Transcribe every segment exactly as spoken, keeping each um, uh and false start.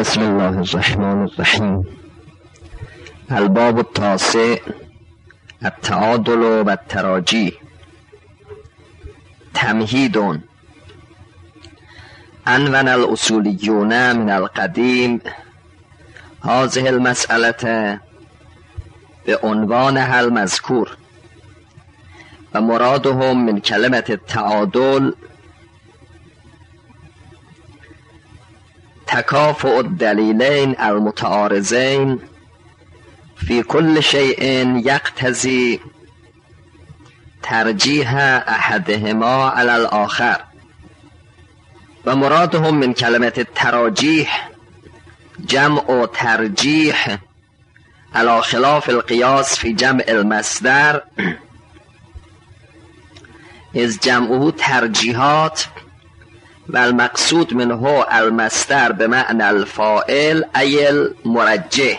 بسم الله الرحمن الرحیم. الباب التاسع التعادل و التراجی. تمهید. عنون الاصولیون من القدیم هذه المسألة بعنوانها المذکور و مرادهم من کلمة التعادل تکافؤ الدلیلین المتعارضین فی کل شیء یقتضی ترجیح احدهما علی الآخر و مرادهم من کلمة التراجیح جمع ترجیح علی خلاف القیاس فی جمع المصدر از جمعه ترجیحات و المقصود منه المصدر به معنی الفاعل ای المرجح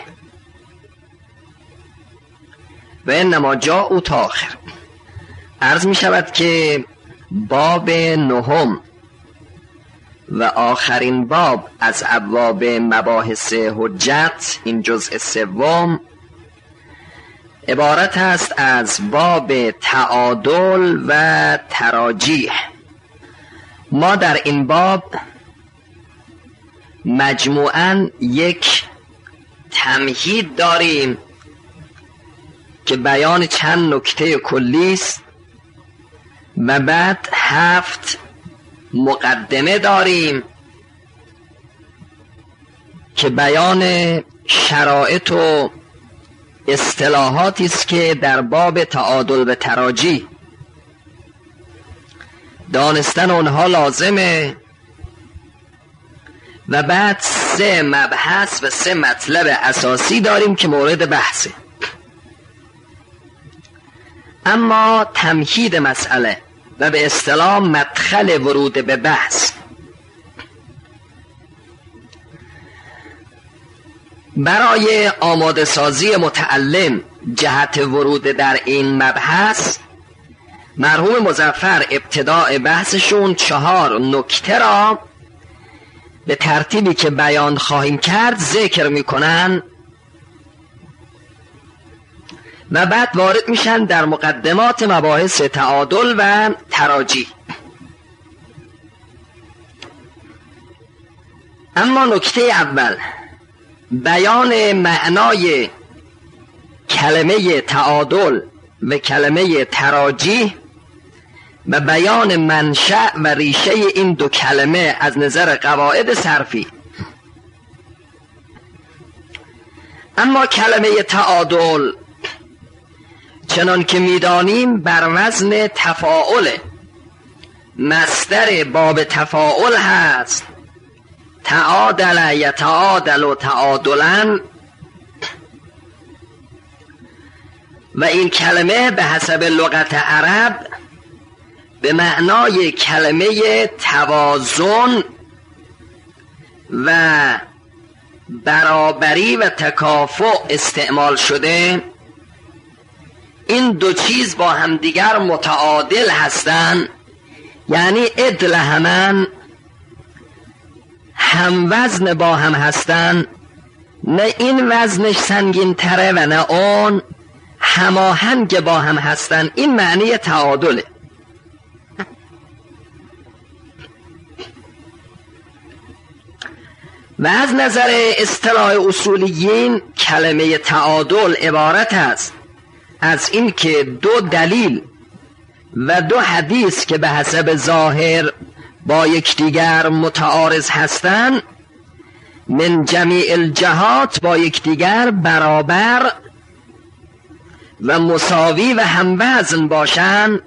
و انما جاء تاخر. عرض می شود که باب نهم و آخرین باب از ابواب مباحث حجت، این جزء سوم، عبارت است از باب تعادل و تراجیح. ما در این باب مجموعاً یک تمهید داریم که بیان چند نکته کلی است و بعد هفت مقدمه داریم که بیان شرایط و اصطلاحاتی است که در باب تعادل و تراجیح دانستن اونها لازمه و بعد سه مبحث و سه مطلب اساسی داریم که مورد بحثه. اما تمهید مسئله و به اصطلاح مدخل ورود به بحث، برای آماده سازی متعلم جهت ورود در این مبحث، مرحوم مظفر ابتداء بحثشون چهار نکته را به ترتیبی که بیان خواهیم کرد ذکر میکنن و بعد وارد میشن در مقدمات مباحث تعادل و تراجیح. اما نکته اول بیان معنای کلمه تعادل و کلمه تراجیح و بیان منشأ و ریشه این دو کلمه از نظر قواعد صرفی. اما کلمه تعادل چنان که میدانیم بر وزن تفاعل، مصدر باب تفاعل هست. تعادل یتعادل و تعادلن، و این کلمه به حسب لغت عرب به معنای کلمه توازن و برابری و تکافؤ استعمال شده. این دو چیز با همدیگر متعادل هستند، یعنی عدل همن، هم وزن با هم هستند، نه این وزنش سنگین تره و نه اون، هماهنگ با هم هستند. این معنی تعادله. و از نظر اصطلاح اصولیین کلمه تعادل عبارت است از این که دو دلیل و دو حدیث که به حسب ظاهر با یکدیگر متعارض هستند من جمیع الجهات با یکدیگر برابر و مساوی و هموزن باشند،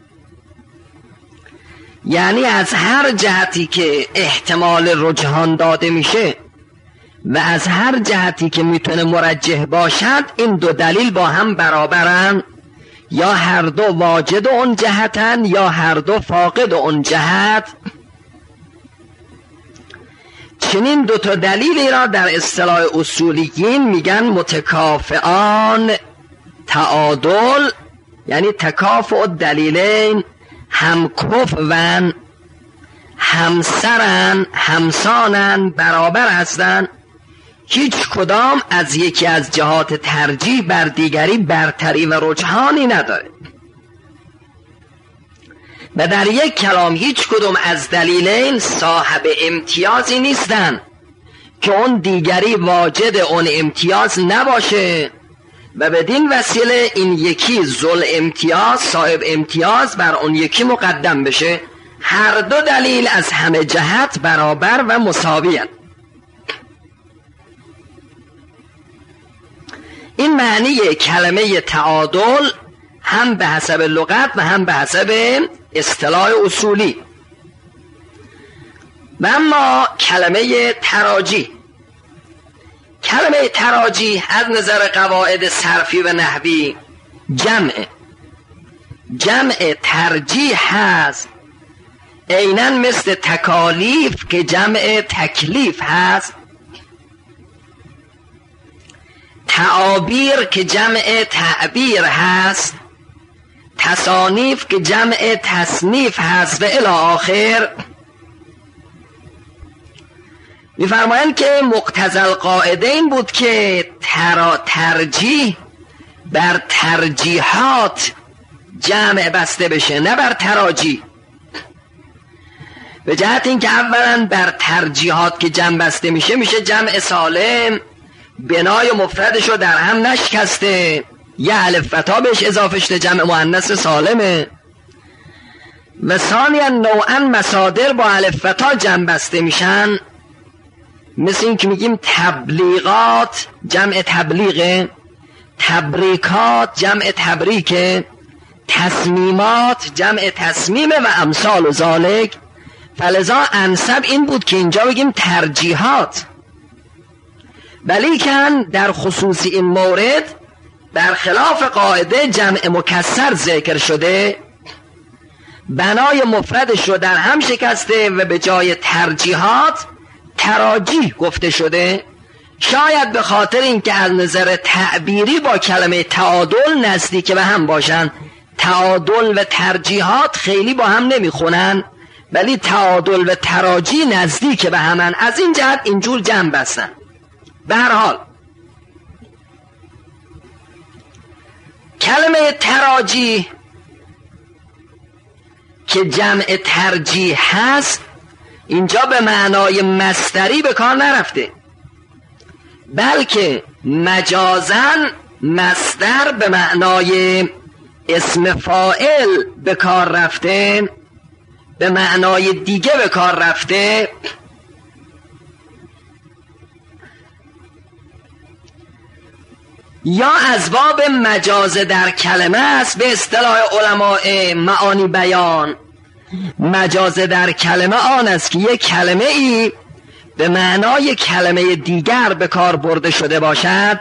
یعنی از هر جهتی که احتمال رجحان داده میشه و از هر جهتی که میتونه مرجح باشد، این دو دلیل با هم برابرن، یا هر دو واجد اون جهتن یا هر دو فاقد اون جهت. چنین دو تا دلیلی را در اصطلاح اصولیین میگن متکافئان تعادل، یعنی تکافؤ دلیلین، هم کفون، همسرن، همسانن، برابر هستن. هیچ کدام از یکی از جهات ترجیح بر دیگری برتری و رجحانی نداره و در یک کلام هیچ کدام از دلیلین صاحب امتیازی نیستن که اون دیگری واجد اون امتیاز نباشه و بدین وسیله این یکی ذل امتیاز صاحب امتیاز بر اون یکی مقدم بشه. هر دو دلیل از همه جهت برابر و مساوی هستند. این معنی کلمه تعادل هم به حسب لغت و هم به حسب اصطلاح اصولی. و اما کلمه تراجی، کلمه تراجی از نظر قواعد صرفی و نحوی جمع جمع ترجیح هست، عیناً مثل تکالیف که جمع تکلیف هست، تعابیر که جمع تعبیر هست، تصانیف که جمع تصنیف هست و الی آخر. می‌فرمایند که مقتضی القاعده این بود که ترا ترجیح بر ترجیحات جمع بسته بشه، نه بر تراجی. به جهت این که اولا بر ترجیحات که جمع بسته میشه میشه جمع سالم، بنای مفردش رو در هم نشکسته، یه الف و تا بهش اضافه شده، جمع مؤنث سالمه. و ثانیا نوعا مصادر با الف و تا جمع بسته میشن، مثل این که میگیم تبلیغات جمع تبلیغه، تبریکات جمع تبریکه، تصمیمات جمع تصمیمه و امثال و ذالک. فلذا انسب این بود که اینجا بگیم ترجیحات، ولیکن در خصوص این مورد برخلاف قاعده جمع مکسر ذکر شده، بنای مفردش رو در هم شکسته و به جای ترجیحات تراجیح گفته شده. شاید به خاطر اینکه از نظر تعبیری با کلمه تعادل نزدیک به هم باشن، تعادل و ترجیحات خیلی با هم نمیخونن، ولی تعادل و تراجیح نزدیک به همن، از این جهت اینجور جمع بستن. به هر حال کلمه تراجیح که جمع ترجیح هست اینجا به معنای مصدری به کار نرفته، بلکه مجازاً مصدر به معنای اسم فاعل به کار رفته، به معنای دیگه به کار رفته. یا از باب مجاز در کلمه است، به اصطلاح علماء معانی بیان. مجاز در کلمه آن است که یک کلمه ای به معنای کلمه دیگر به کار برده شده باشد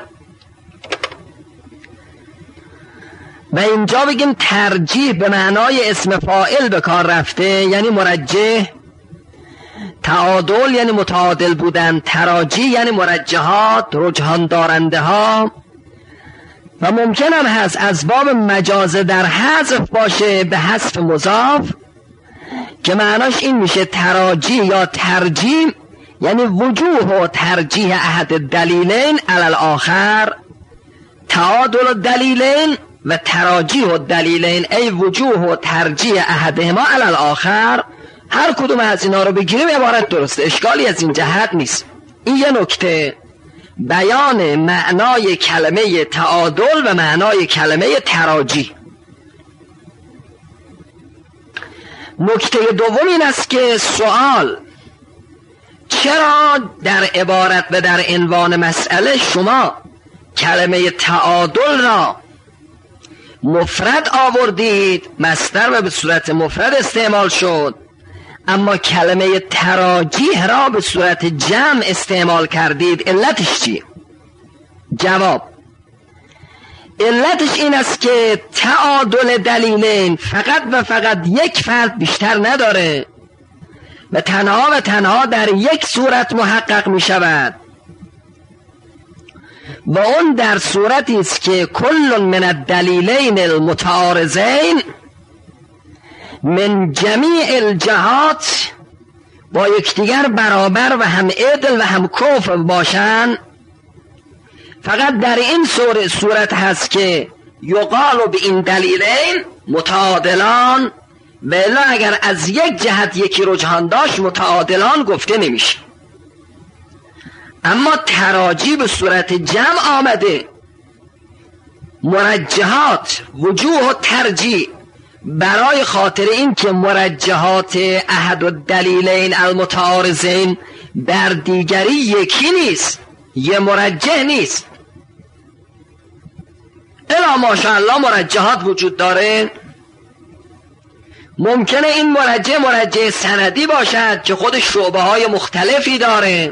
و اینجا بگیم ترجیح به معنای اسم فاعل به کار رفته، یعنی مرجح. تعادل یعنی متعادل بودن، تراجیح یعنی مرجحات، رجحان دارنده ها. و ممکن هم هست از باب مجاز در حذف باشه به حذف مضاف، که معناش این میشه تراجیح یا ترجیح یعنی وجوه و ترجیح احد دلیلین علی الاخر. تعادل دلیلین و تراجیح دلیلین ای وجوه و ترجیح احدهما علی الاخر. هر کدوم از اینا رو بگیریم عبارت درسته، اشکالی از این جهت نیست. این یه نکته بیان معنای کلمه تعادل و معنای کلمه تراجیح. نکته دوم این است که سوال چرا در عبارت و در عنوان مسئله شما کلمه تعادل را مفرد آوردید، مصدر و به صورت مفرد استعمال شد، اما کلمه تراجیح را به صورت جمع استعمال کردید؟ علتش چیه؟ جواب: علتش این است که تعادل دلیلین فقط و فقط یک فرد بیشتر نداره و تنها و تنها در یک صورت محقق می شود و اون در صورتی است که کل من الدلیلین المتعارضین من جمیع الجهات با یکدیگر برابر و هم عدل و هم کفر باشن فقط در این سوره صورت هست که یقال به این دلیلین متعادلان، بلا اگر از یک جهت یکی رجحان داشت متعادلان گفته نمیشه. اما تراجی به صورت جمع آمده، مرجحات وجوه و ترجیح، برای خاطر این که مرجحات احد و دلیلین المتعارضین بر دیگری یکی نیست، یه مرجح نیست. الا ماشاءالله مرجحات وجود داره. ممکنه این مرجح مرجح سندی باشد که خود شعبه های مختلفی داره،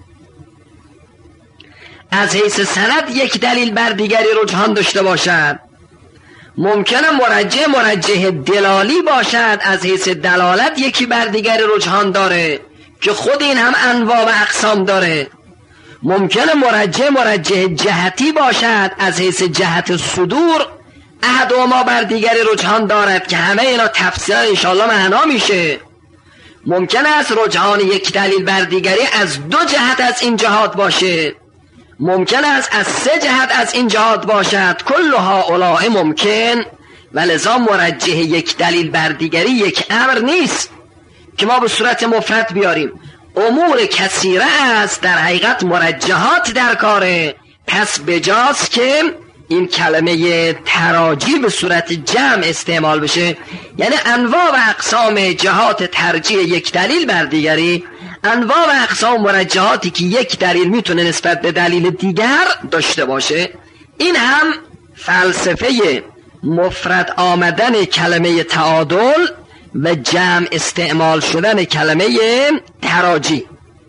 از حیث سند یک دلیل بر دیگری رجحان داشته باشد. ممکنه مرجح مرجح دلالی باشد، از حیث دلالت یکی بر دیگری رجحان داره که خود این هم انواع و اقسام داره. ممکنه مرجح مرجح جهتی باشد، از حیث جهت صدور احد و ما بر دیگری رجحان دارد که همه اینا تفسیرا انشاءالله معنا میشه. ممکنه از رجحان یک دلیل بر دیگری از دو جهت از این جهات باشه، ممکن است از سه جهت از این جهات باشد. کلها اولاء ممکن، ولذا مرجح یک دلیل بر دیگری یک امر نیست که ما به صورت مفرد بیاریم. امور کثیره است در حقیقت مرجحات در کاره. پس بجاست که این کلمه تراجی به صورت جمع استعمال بشه، یعنی انواع و اقسام جهات ترجیح یک دلیل بر دیگری، انواع و اقسام مرجحاتی که یک دلیل میتونه نسبت به دلیل دیگر داشته باشه. این هم فلسفه مفرد آمدن کلمه تعادل و جمع استعمال شدن کلمه تراجی.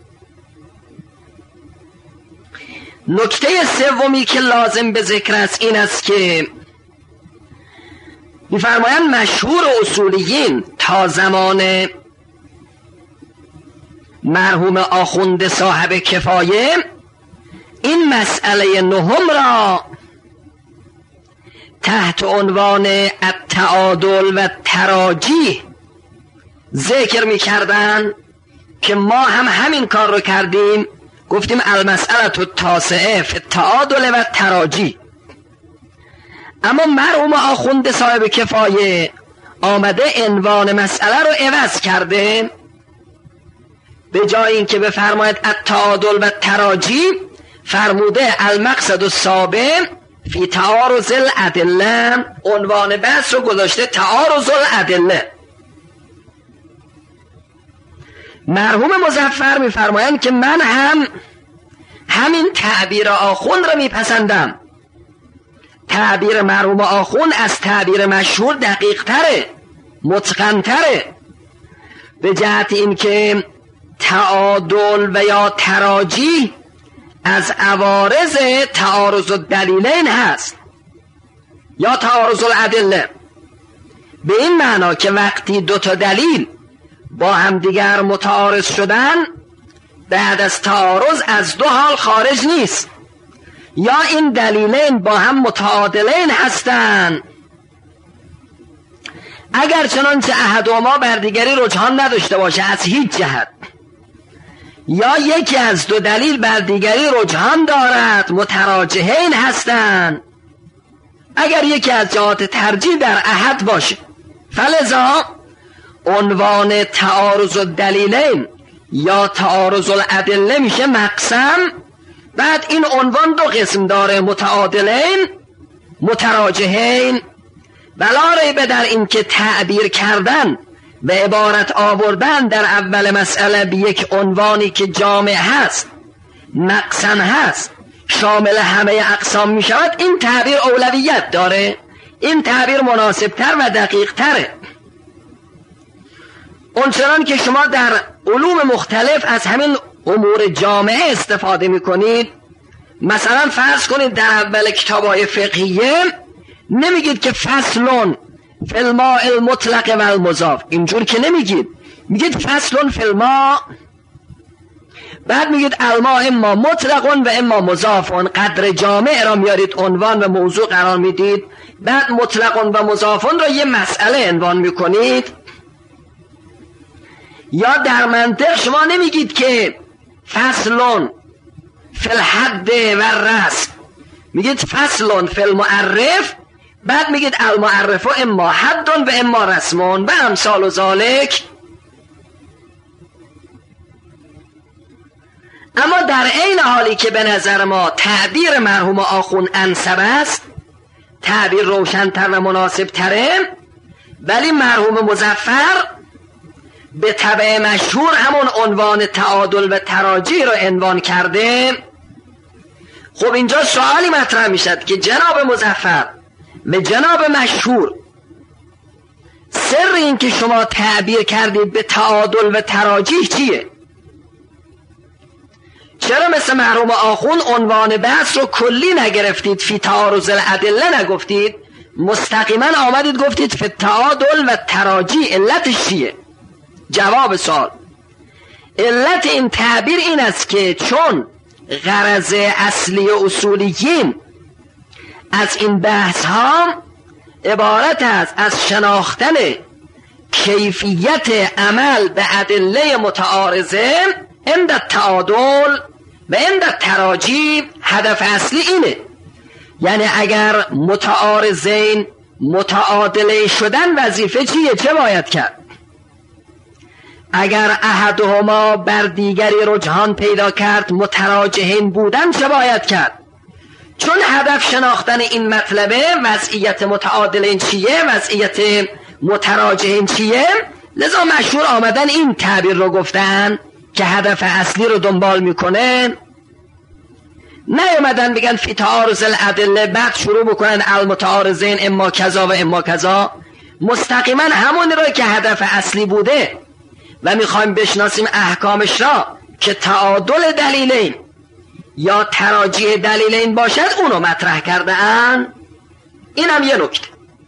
نکته سومی که لازم به ذکر است این است که می‌فرمایند مشهور اصولیین تا زمان مرحوم آخوند صاحب کفایه این مسئله نهم را تحت عنوان التعادل و تراجیح ذکر می‌کردند که ما هم همین کار رو کردیم. گفتیم المسئله التاسعه فی التعادل و تراجیح. اما مرحوم آخوند صاحب کفایه آمده عنوان مسئله رو عوض کرده، به جای اینکه بفرماید التعادل و تراجیح فرموده المقصد السابع فی تعارض الادله. عنوان بحث رو گذاشته تعارض الادله. مرحوم مظفر میفرمایند که من هم همین تعبیر آخوند را میپسندم. تعبیر مرحوم آخوند از تعبیر مشهور دقیق تره، متقن تره، به جهت این که تعادل و یا تراجیح از عوارض تعارض الدلیلین هست یا تعارض الادله، به این معنا که وقتی دو تا دلیل با هم دیگر متعارض شدن، بعد از تعارض از دو حال خارج نیست، یا این دلیلین با هم متعادلین هستن، اگر چنانچه احدهما بر دیگری رجحان نداشته باشه از هیچ جهت، یا یکی از دو دلیل بر دیگری رجحان دارد متراجحین هستند، اگر یکی از جهات ترجیح در احد باشه. فلذا عنوان تعارض الدلیلین یا تعارض الادله میشه مقسم. بعد این عنوان دو قسم داره، متعادلین متراجحین. بلا ریب در این که تعبیر کردن و عبارت آوردن در اول مسئله به یک عنوانی که جامع هست، مقسم هست، شامل همه اقسام می شود، این تعبیر اولویت داره، این تعبیر مناسب تر و دقیق تره. اونچنان که شما در علوم مختلف از همین امور جامعه استفاده می کنید. مثلا فرض کنید در اول کتاب‌های فقهیه نمیگید که فصلون فی الماء المطلق و المضاف، اینجور که نمیگید، میگید فصلون فی الماء، بعد میگید الماء اما مطلقون و اما مضافون. قدر جامع را میارید عنوان و موضوع قرار میدید، بعد مطلقون و مضافون را یه مسئله عنوان میکنید. یا در منطق شما نمیگید که فصلون فی الحد و الرسم، میگید فصل فی المعرف، بعد میگید المعرف اما حد و اما رسمون و امثال و ذالک. اما در عین حالی که به نظر ما تعبیر مرحوم آخوند انسب است، تعبیر روشن‌تر و مناسب تره، ولی مرحوم مظفر به طبع مشهور همون عنوان تعادل و تراجی رو عنوان کرده. خب اینجا سوالی مطرح میشد که جناب مظفر به جناب مشهور، سر این که شما تعبیر کردید به تعادل و تراجیح چیه؟ چرا مثل مرحوم آخوند عنوان بحث رو کلی نگرفتید، فی تعارض الادله نگفتید، مستقیما آمدید گفتید فی تعادل و تراجیح؟ علتش چیه؟ جواب سوال، علت این تعبیر این است که چون غرض اصلی اصولیین از این بحث ها عبارت است از شناختن کیفیت عمل به ادله متعارضه عند التعادل و عند التراجیح، هدف اصلی اینه. یعنی اگر متعارضین متعادله شدن وظیفه چیه؟ چه باید کرد؟ اگر احدهما بر دیگری رجحان پیدا کرد متراجحین بودن چه باید کرد؟ چون هدف شناختن این مطلبه وضعیت متعادلین چیه، وضعیت متراجحین چیه، لذا مشهور آمدن این تعبیر رو گفتن که هدف اصلی رو دنبال میکنه. نیومدن بگن فی تعارض الادله بعد شروع بکنن المتعارضین اما کذا و اما کذا. مستقیما همون رو که هدف اصلی بوده و میخوایم بشناسیم احکامش را که تعادل دلیلین یا تراجیح دلیلین باشد اونو مطرح کرده ان. این هم یه نکته.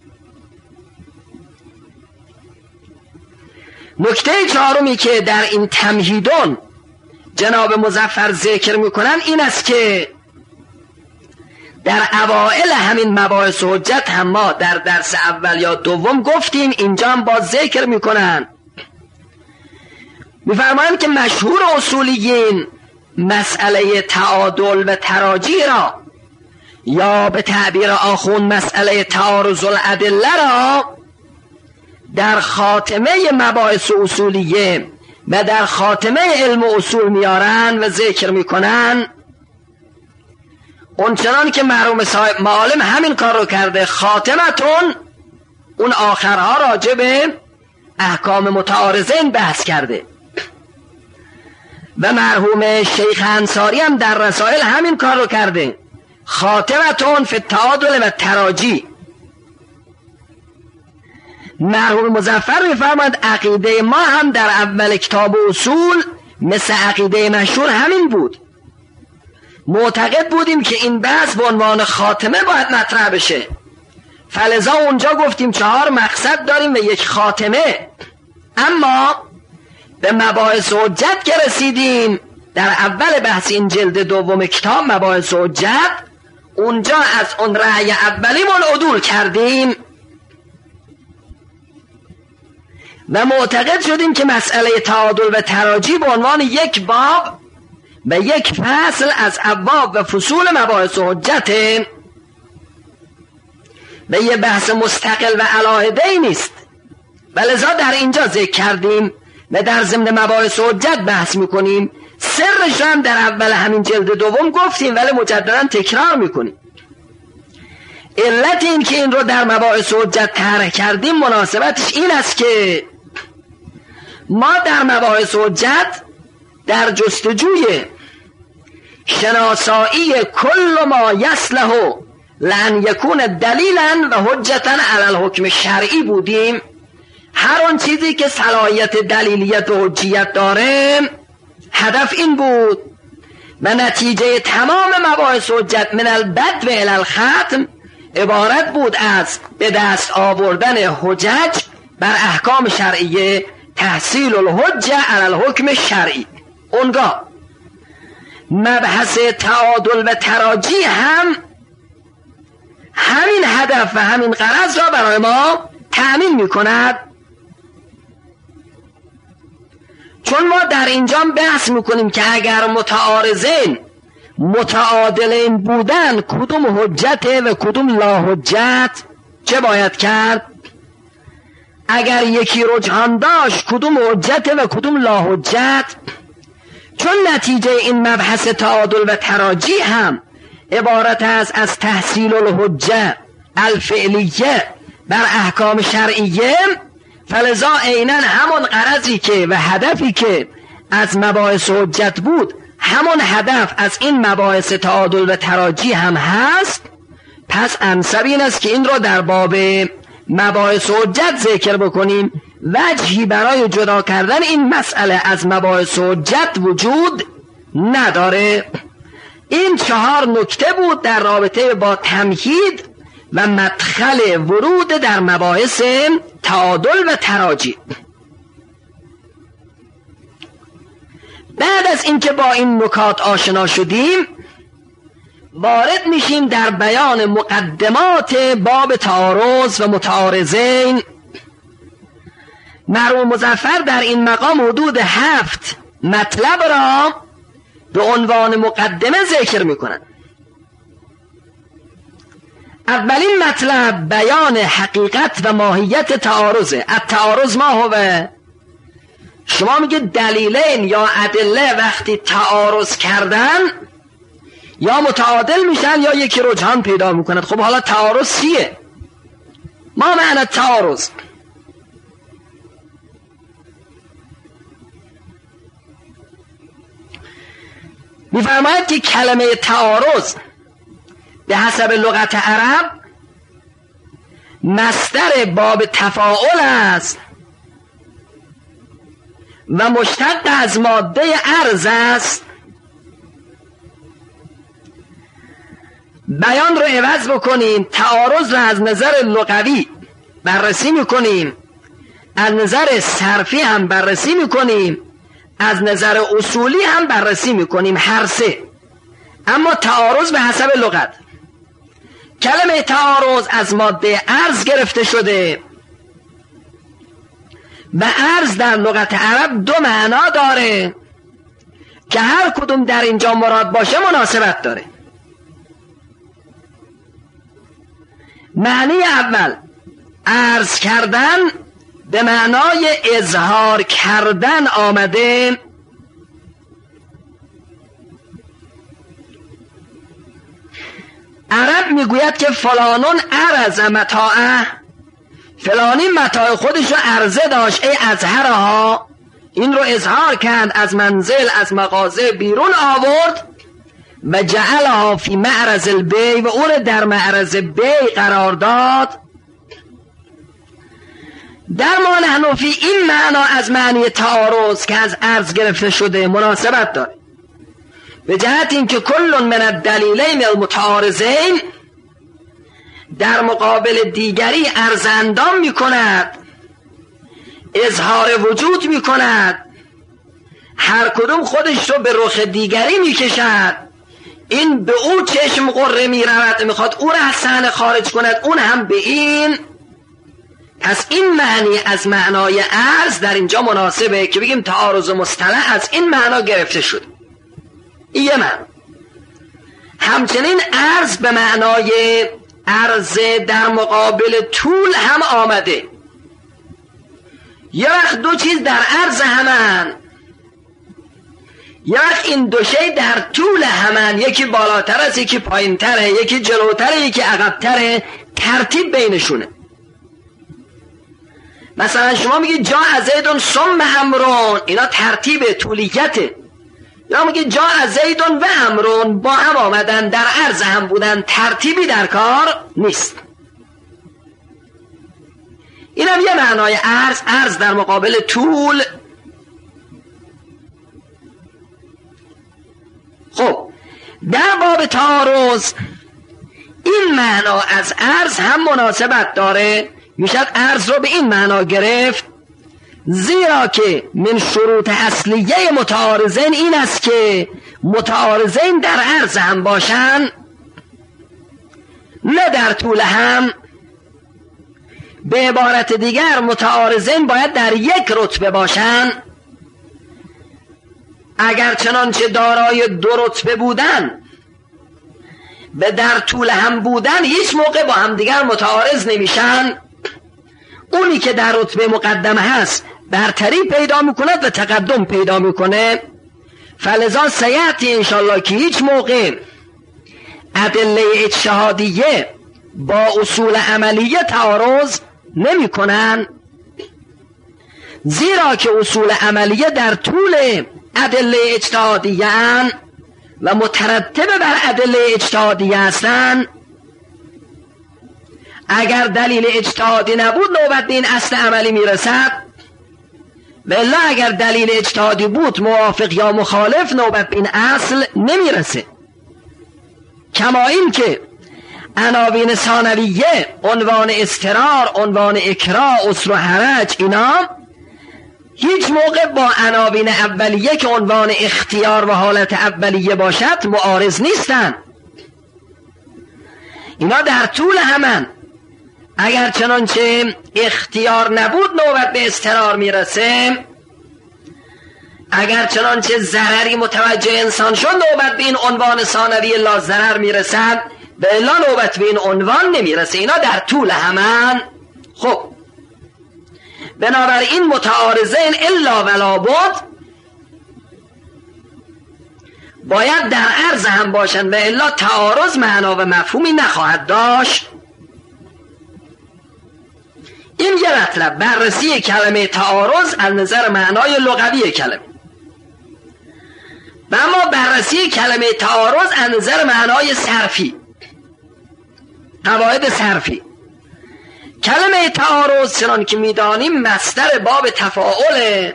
نکته چهارمی که در این تمهیدون جناب مظفر ذکر میکنن این است که در اوائل همین مباحث حجت هم ما در درس اول یا دوم گفتیم، اینجا هم باز ذکر میکنن، میفرمایند که مشهور اصولیین مسئله تعادل و تراجیح را یا به تعبیر آخوند مسئله تعارض الادله را در خاتمه مباحث اصولیه و در خاتمه علم اصول میارن و ذکر میکنن. اونچنان که مرحوم صاحب معالم همین کار رو کرده، خاتمتون اون آخرها راجع به احکام متعارضین بحث کرده و مرحوم شیخ انصاری هم در رسائل همین کار رو کرده، خاتمتون فی التعادل و تراجیح. مرحوم مظفر میفرماید عقیده ما هم در اول کتاب اصول مثل عقیده مشهور همین بود، معتقد بودیم که این بحث به عنوان خاتمه باید مطرح بشه، فلذا اونجا گفتیم چهار مقصد داریم و یک خاتمه. اما به مباحث حجت که رسیدیم در اول بحث این جلد دوم کتاب مباحث حجت، اونجا از اون رأی اولیمون عدول کردیم و معتقد شدیم که مسئله تعادل و تراجیح به عنوان یک باب و یک فصل از ابواب و فصول مباحث حجت و یه بحث مستقل و علاهده‌ای نیست، ولذا در اینجا ذکر کردیم و در ضمن مباحث حجت بحث میکنیم. سرش هم در اول همین جلد دوم گفتیم ولی مجددا تکرار میکنیم. علت این که این رو در مباحث حجت طرح کردیم مناسبتش این است که ما در مباحث حجت در جستجوی شناسایی کل ما یصلح لان یکون دلیلا و حجتا علی الحکم شرعی بودیم. هر آن چیزی که صلاحیت دلیلیت و حجیت داره هدف این بود و نتیجه تمام مباحث حجت من البدء الی الختم عبارت بود از به دست آوردن حجج بر احکام شرعیه، تحصیل الحجه علی الحکم شرعی. اونگاه مبحث تعادل و تراجیح هم همین هدف و همین غرض را برای ما تأمین می کند. چون ما در اینجا بحث میکنیم که اگر متعارضین متعادلین بودن کدوم حجته و کدوم لا حجت، چه باید کرد؟ اگر یکی رجحان داشت کدوم حجته و کدوم لا حجت؟ چون نتیجه این مبحث تعادل و تراجیح هم عبارت است از تحصیل الحجه الفعلیه بر احکام شرعیه، فلذا عیناً همون غرضی که و هدفی که از مباحث حجت بود همون هدف از این مباحث تعادل و تراجیح هم هست. پس انسب این است که این رو در باب مباحث حجت ذکر بکنیم. وجهی برای جدا کردن این مسئله از مباحث حجت وجود نداره. این چهار نکته بود در رابطه با تمهید و مدخل ورود در مباحث تعادل و تراجیح. بعد از اینکه با این نکات آشنا شدیم وارد میشیم در بیان مقدمات باب تعارض و متعارضین. مرحوم مظفر در این مقام حدود هفت مطلب را به عنوان مقدمه ذکر میکنند. اولین مطلب بیان حقیقت و ماهیت تعارضه. التعارض ما هو، شما میگه دلیلین یا ادله وقتی تعارض کردن یا متعادل میشن یا یکی رجحان پیدا میکند. خب حالا تعارض چیه؟ ما معنی تعارض؟ میفرماید که کلمه تعارض به حسب لغت عرب مصدر باب تفاعل است و مشتق از ماده عرض است. بیان رو عوض بکنیم، تعارض رو از نظر لغوی بررسی میکنیم، از نظر صرفی هم بررسی میکنیم، از نظر اصولی هم بررسی میکنیم، هر سه. اما تعارض به حسب لغت، کلمه تعارض از ماده عرض گرفته شده و عرض در لغت عرب دو معنا داره که هر کدوم در اینجا مراد باشه مناسبت داره. معنی اول عرض کردن به معنای اظهار کردن آمده. عرب میگوید که فلانون عرض متاعه، فلانی متاع خودش رو عرضه داشت، ای اظهرها، این رو اظهار کرد، از منزل از مغازه بیرون آورد و جعلها فی معرض البیع، و اون در معرض بیع قرار داد. در ما نحن فی این معنا از معنی تعارض که از عرض گرفته شده مناسبت داره، به جهت اینکه کل من الدلیلین المتعارضین در مقابل دیگری عرض اندام می کند، اظهار وجود می کند، هر کدوم خودش رو به رخ دیگری می کشد. این به او چشم قره می رود، می خواد او را از صحنه خارج کند، اون هم به این. پس این معنی از معنای عرض در اینجا مناسبه که بگیم تعارض مصطلح از این معنا گرفته شد. این یه معنی. همچنین عرض به معنای عرض در مقابل طول هم آمده. یه وقت دو چیز در عرض همن، یه وقت این دو شی در طول همن، یکی بالاتر است یکی پایین تره، یکی جلوتره یکی عقبتره، ترتیب بینشونه. مثلا شما میگید جا زیدون ثم عمرون، اینا ترتیب طولیته. یا میگید جا زیدون و عمرون، با هم آمدن، در عرض هم بودن، ترتیبی در کار نیست. اینم یه معنای عرض، عرض در مقابل طول. خب در باب تعارض این معنا از عرض هم مناسبت داره، میشد عرض رو به این معنا گرفت، زیرا که من شروط اصلیه متعارضین این است که متعارضین در عرض هم باشن، نه در طول هم. به عبارت دیگر متعارضین باید در یک رتبه باشن. اگر چنانچه دارای دو رتبه بودن به در طول هم بودن هیچ موقع با همدیگر متعارض نمیشن. اونی که در رتبه مقدمه هست برتری پیدا میکند و تقدم پیدا میکنه. فلذا سیعتی انشالله که هیچ موقع ادله اجتهادیه با اصول عملیه تعارض نمی کنن، زیرا که اصول عملیه در طول ادله اجتهادیه هستند و مترتب بر ادله اجتهادیه هستند. اگر دلیل اجتهادی نبود نوبت به این اصل عملی میرسد، بلا اگر دلیل اجتهادی بود موافق یا مخالف نوبت به این اصل نمیرسه. کما این که عناوین ثانویه، عنوان اضطرار، عنوان اکراه، عسر و حرج، اینا هیچ موقع با عناوین اولیه که عنوان اختیار و حالت اولیه باشد معارض نیستن. اینا در طول همن. اگر چنانچه اختیار نبود نوبت به اضطرار میرسه، اگر چنانچه ضرری متوجه انسان شد نوبت به این عنوان ثانوی لا ضرر میرسد، به الا نوبت به این عنوان نمیرسه. اینا در طول همن. خب بنابراین متعارضین الا ولا بد باید در عرض هم باشن و الا تعارض معنا و مفهومی نخواهد داشت. این یه مطلب، بررسی کلمه تعارض از نظر معنای لغوی کلمه. و اما بررسی کلمه تعارض از نظر معنای صرفی، قواعد صرفی. کلمه تعارض چنان که میدانیم مصدر باب تفاعل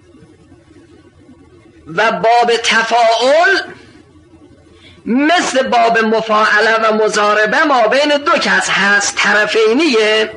و باب تفاعل مثل باب مفاعله و مضاربه ما بین دو کس هست، طرفینیه.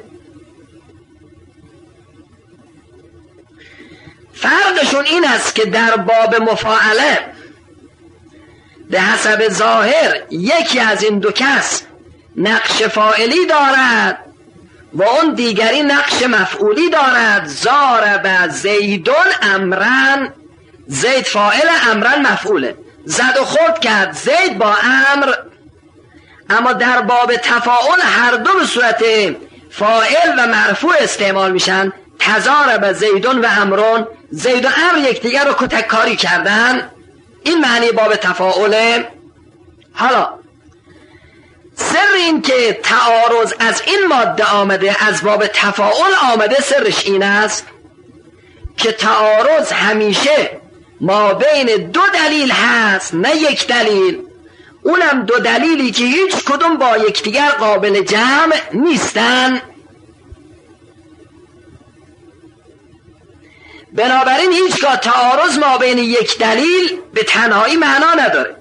فرقشون این است که در باب مفاعله به حسب ظاهر یکی از این دو کس نقش فاعلی دارد و اون دیگری نقش مفعولی دارد. ضارب زیدون امرن، زید فاعل، امرن مفعوله. زد و خورد کرد زید با امر. اما در باب تفاعل هر دو به صورت فاعل و مرفوع استعمال میشن. تضارب زیدون و امرون، زید و امر یکدیگر رو کتککاری کردن. این معنی باب تفاعله. حالا سر این که تعارض از این ماده آمده، از باب تفاعل آمده، سرش این است که تعارض همیشه ما بین دو دلیل هست، نه یک دلیل. اونم دو دلیلی که هیچ کدوم با یکدیگر قابل جمع نیستن. بنابراین هیچگاه تعارض ما بین یک دلیل به تنهایی معنا نداره.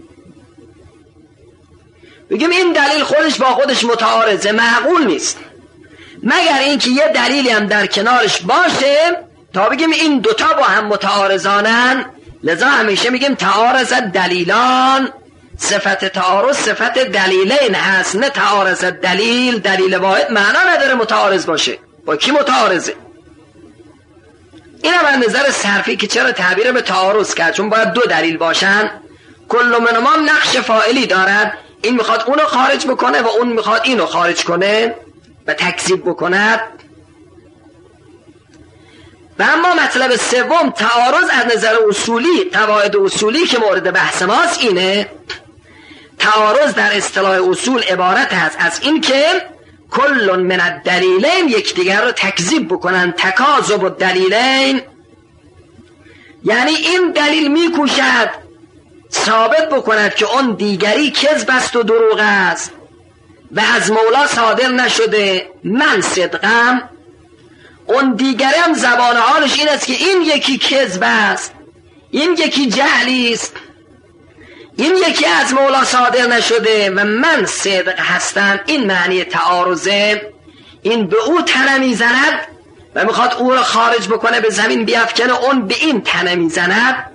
بگیم این دلیل خودش با خودش متعارضه، معقول نیست، مگر اینکه یه دلیلی هم در کنارش باشه تا بگیم این دوتا با هم متعارضانن. لذا همیشه میگیم تعارض دلیلان. صفت تعارض صفت دلیلین هست، نه تعارض دلیل. دلیل واحد معنا نداره متعارض باشه. با کی متعارضه؟ این هم از نظر صرفی که چرا تعبیر به تعارض کرد، چون باید دو دلیل باشن. کل منهما نقش فاعلی دارد. این میخواد اونو خارج بکنه و اون میخواد اینو خارج کنه و تکذیب بکند. و اما مطلب سوم، تعارض از نظر اصولی، قواعد اصولی که مورد بحث ماست اینه. تعارض در اصطلاح اصول عبارت هست از این که کل من الدلیلین یکدیگر رو تکذیب بکنن. تکاذب الدلیلین یعنی این دلیل میکوشد ثابت بکند که اون دیگری کذب است و دروغ است و از مولا صادر نشده، من صدقم. اون دیگری هم زبان حالش این است که این یکی کذب است، این یکی جهلی است، این یکی از مولا صادر نشده و من صدق هستم. این معنی تعارضه. این به او تنه میزند و میخواد او را خارج بکنه، به زمین بیفکنه، اون به این تنه میزند.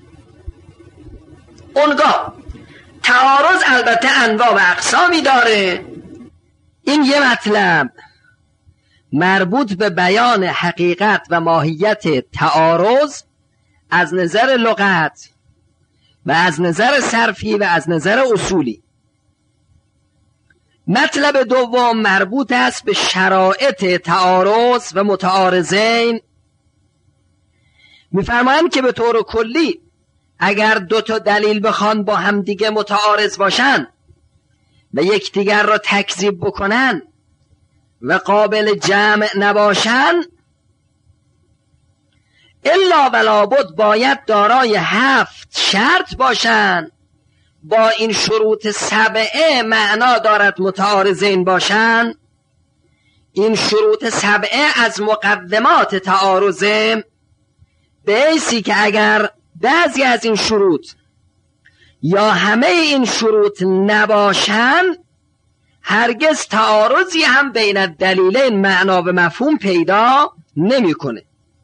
اونگاه تعارض البته انواع و اقسامی داره. این یه مطلب مربوط به بیان حقیقت و ماهیت تعارض از نظر لغت و از نظر صرفی و از نظر اصولی. مطلب دوم مربوط است به شرایط تعارض و متعارضین. میفرمایند که به طور کلی اگر دو تا دلیل بخوان با هم دیگه متعارض باشن و یکدیگر را تکذیب بکنن و قابل جمع نباشن، الا ولابد باید دارای هفت شرط باشن. با این شروط سبعه معنا دارد متعارضین باشن. این شروط سبعه از مقدمات تعارضه، به حیثی که اگر بعضی از این شروط یا همه این شروط نباشن، هرگز تعارضی هم بین دلیلین معنا و مفهوم پیدا نمیکنه.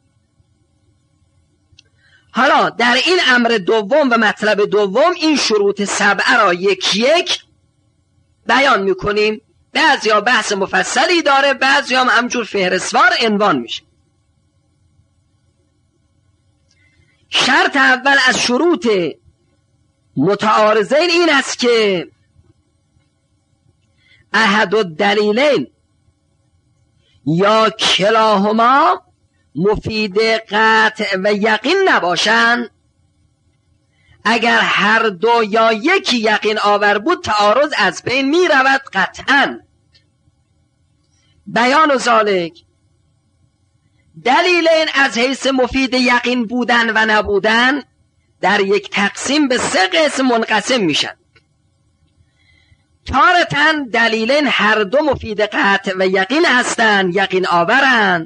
حالا در این امر دوم و مطلب دوم این شروط سبعه را یک یک بیان میکنیم. بعضی ها بحث مفصلی داره، بعضی هم همجور فهرستوار عنوان میشه. شرط اول از شروط متعارضین این است که احد الدلیلین یا کلاهما مفید قطع و یقین نباشن. اگر هر دو یا یکی یقین آور بود تعارض از بین می رود قطعا. بیان ذالک، دلیلین از حیث مفید یقین بودن و نبودن در یک تقسیم به سه قسم منقسم میشن. تارتن دلیلین هر دو مفید قطع و یقین هستند، یقین آورند.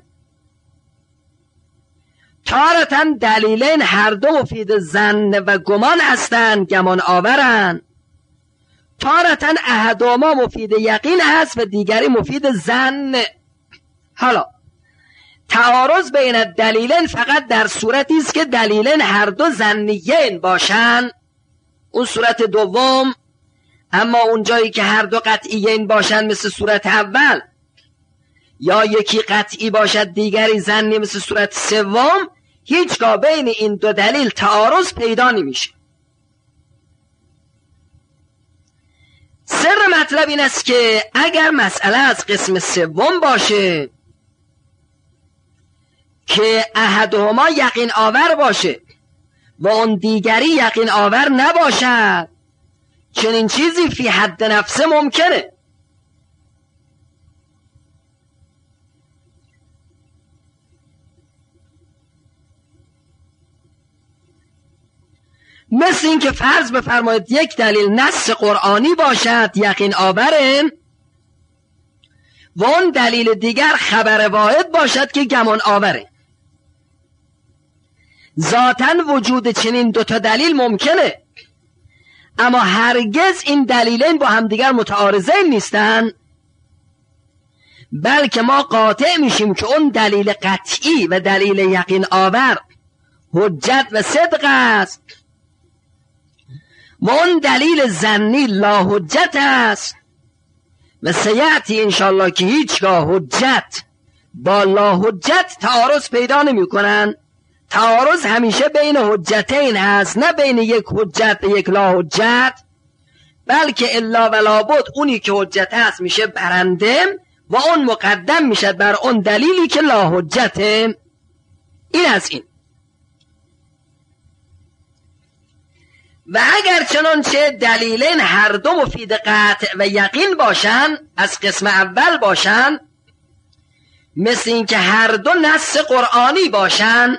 تارتن دلیلین هر دو مفید ظن و گمان هستند، گمان آورند. تارتن احدهما مفید یقین هست و دیگری مفید ظن. حالا تعارض بین دلیلین فقط در صورتی است که دلیلین هر دو ظنیین باشن، اون صورت دوم. اما اون جایی که هر دو قطعیین باشن مثل صورت اول، یا یکی قطعی باشد دیگری ظنی مثل صورت سوم، هیچگاه بین این دو دلیل تعارض پیدا نمیشه. سر مطلب این است که اگر مسئله از قسم سوم باشه که احدهما یقین آور باشه و اون دیگری یقین آور نباشد، چنین چیزی فی حد نفسه ممکنه. مثل این که فرض بفرمایید یک دلیل نص قرآنی باشد یقین آوره و اون دلیل دیگر خبر واحد باشد که گمان آوره. ذاتاً وجود چنین دوتا دلیل ممکنه، اما هرگز این دلیلین با همدیگر متعارضین نیستن، بلکه ما قاطع میشیم که اون دلیل قطعی و دلیل یقین آور حجت و صدق است و اون دلیل ظنی لا حجت است. و سیعتی انشالله که هیچگاه حجت با لا حجت تعارض پیدا نمی کنن. تعارض همیشه بین حجتین هست، نه بین یک حجت و یک لا حجت، بلکه الا و لابد اونی که حجت هست میشه برنده و اون مقدم میشه بر اون دلیلی که لا حجته. این از این. و اگر چنانچه دلیلین هر دو مفید قطع و یقین باشن، از قسم اول باشن، مثل این که هر دو نص قرآنی باشن،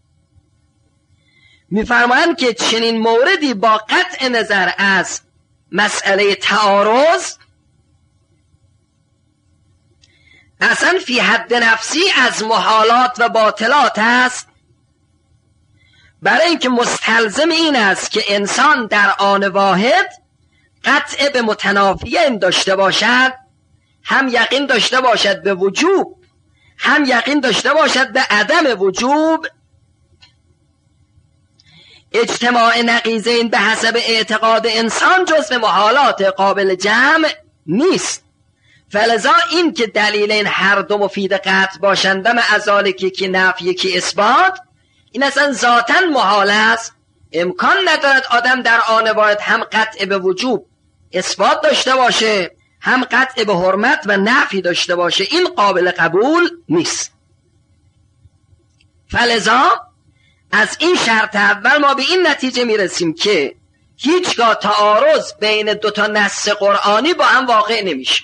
میفرمایند که چنین موردی با قطع نظر از مسئله تعارض اصلا فی حد نفسی از محالات و باطلات است، برای اینکه مستلزم این است که انسان در آن واحد قطع به متنافیین داشته باشد، هم یقین داشته باشد به وجوب، هم یقین داشته باشد به عدم وجوب. اجتماع نقیضین به حسب اعتقاد انسان جزو محالات قابل جمع نیست. فلذا این که دلیلین هر دو مفید قطع باشند و معذالک یکی نفی یکی اثبات، این اصلا ذاتاً محال است. امکان ندارد آدم در آن واحد هم قطع به وجوب اثبات داشته باشه، هم قطع به حرمت و نفی داشته باشه، این قابل قبول نیست. فلذا از این شرط اول ما به این نتیجه میرسیم که هیچگاه تعارض بین دو تا نص قرآنی با هم واقع نمیشه.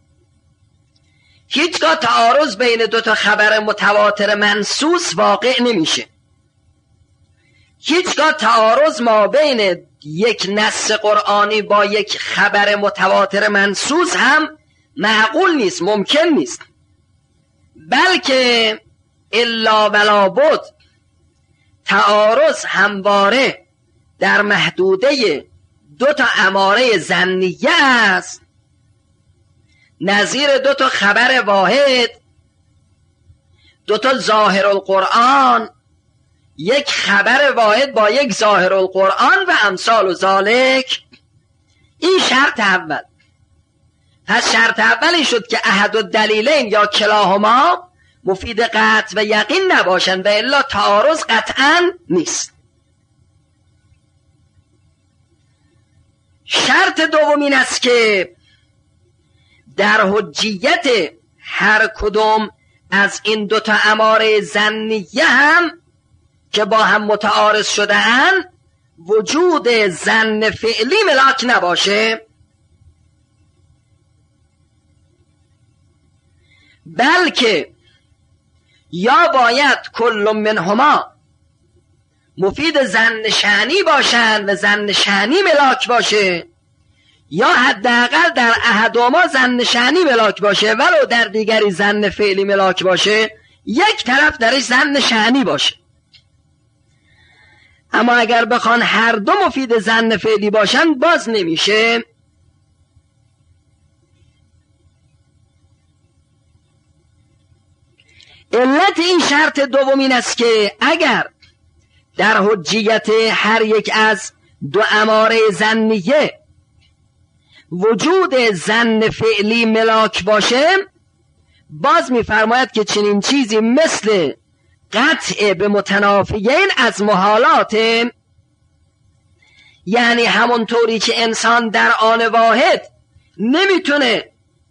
هیچگاه تعارض بین دو تا خبر متواتر منصوص واقع نمیشه. هیچگاه تعارض ما بین یک نص قرآنی با یک خبر متواتر منصوص هم معقول نیست، ممکن نیست. بلکه الا ولا بد تعارض همواره در محدوده دو تا اماره ظنیه است، نظیر دو تا خبر واحد، دو تا ظاهر القرآن، یک خبر واحد با یک ظاهر القرآن و امثال و ذالک. این شرط اول. پس شرط اولی شد که احد الدلیلین یا کلاهما مفید قطع و یقین نباشن و الا تعارض قطعا نیست. شرط دوم این است که در حجیت هر کدوم از این دوتا اماره ظنیه هم که با هم متعارض شده اند وجود ظن فعلی ملاک نباشه، بلکه یا باید کل منهما مفید ظن شأنی باشند و ظن شأنی ملاک باشه، یا حداقل در احدهما ظن شأنی ملاک باشه ولو در دیگری ظن فعلی ملاک باشه، یک طرف درش ظن شأنی باشه. اما اگر بخوان هر دو مفید ظن فعلی باشن باز نمیشه. علت این شرط دوم این است که اگر در حجیت هر یک از دو اماره ظنیه وجود ظن فعلی ملاک باشه، باز میفرماید که چنین چیزی مثل قطع به متنافیین از محالات، یعنی همونطوری که انسان در آن واحد نمیتونه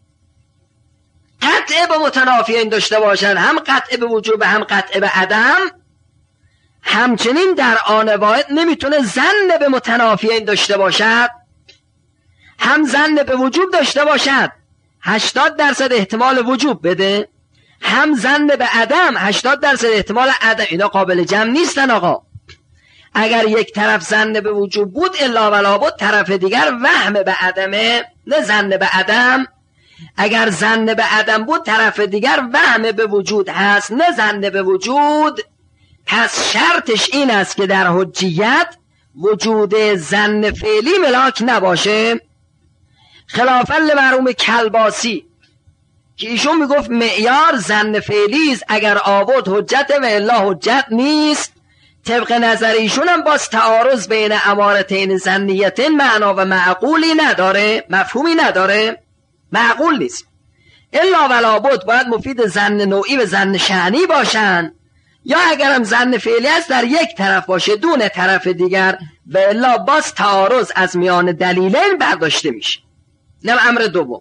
قطع به متنافیین داشته باشن، هم قطع به وجوب هم قطع به عدم، همچنین در آن واحد نمیتونه ظن به متنافیین داشته باشد، هم ظن به وجوب داشته باشد هشتاد درصد احتمال وجوب بده، هم ظن به عدم هشتاد درصد احتمال عدم. اینا قابل جمع نیستن آقا. اگر یک طرف ظن به وجوب بود الا ولا بود، طرف دیگر وهم به عدمه نه ظن به عدم. اگر ظن به عدم بود طرف دیگر وهم به وجود هست نه ظن به وجود. پس شرطش این است که در حجیت وجود ظن فعلی ملاک نباشه، خلافا لمرحوم کلباسی که ایشون میگفت معیار ظن فعلی است، اگر آورد حجت و الا حجت نیست. طبق نظر ایشون هم باز تعارض بین امارتین ظنیتین معنا و معقولی نداره، مفهومی نداره، معقول نیست. الا ولا بد باید مفید ظن نوعی و ظن شأنی باشن، یا اگرم ظن فعلی است در یک طرف باشه دون طرف دیگر، و الا باز تعارض از میان دلیلین برداشته میشه. نم امر دوم.